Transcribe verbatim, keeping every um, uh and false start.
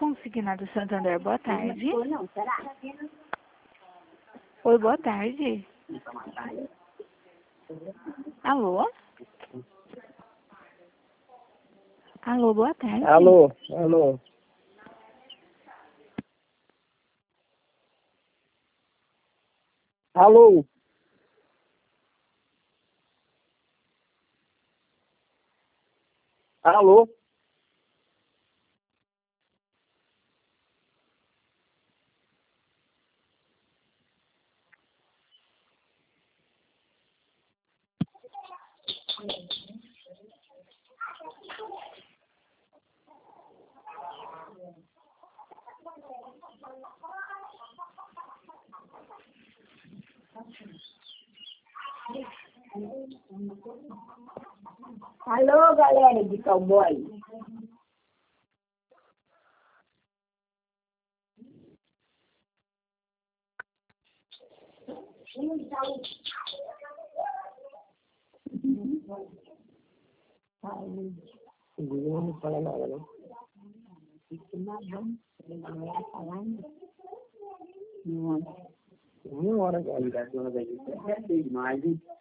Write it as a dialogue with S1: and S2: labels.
S1: Consignado Santander, boa tarde.
S2: Não, não, será?
S1: Oi, boa tarde. Alô? Alô, boa tarde.
S3: Alô, alô. Alô. Alô.
S2: Alô, galera de cowboy.
S3: Não não fala nada, não. Uma hora agora, ligação da gente. É demais, hein?